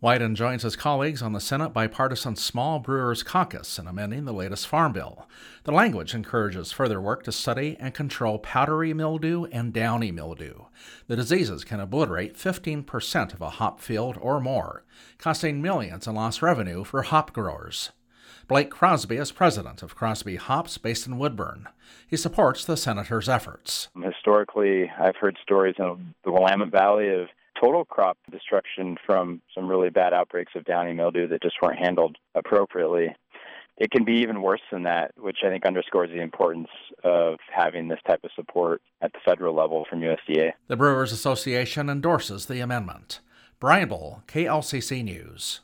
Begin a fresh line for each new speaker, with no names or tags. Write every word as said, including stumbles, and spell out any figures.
Wyden joins his colleagues on the Senate bipartisan Small Brewers Caucus in amending the latest farm bill. The language encourages further work to study and control powdery mildew and downy mildew. The diseases can obliterate fifteen percent of a hop field or more, costing millions in lost revenue for hop growers. Blake Crosby is president of Crosby Hops based in Woodburn. He supports the senator's efforts.
Historically, I've heard stories in the Willamette Valley of total crop destruction from some really bad outbreaks of downy mildew that just weren't handled appropriately. It can be even worse than that, which I think underscores the importance of having this type of support at the federal level from U S D A.
The Brewers Association endorses the amendment. Brian Bull, K L C C News.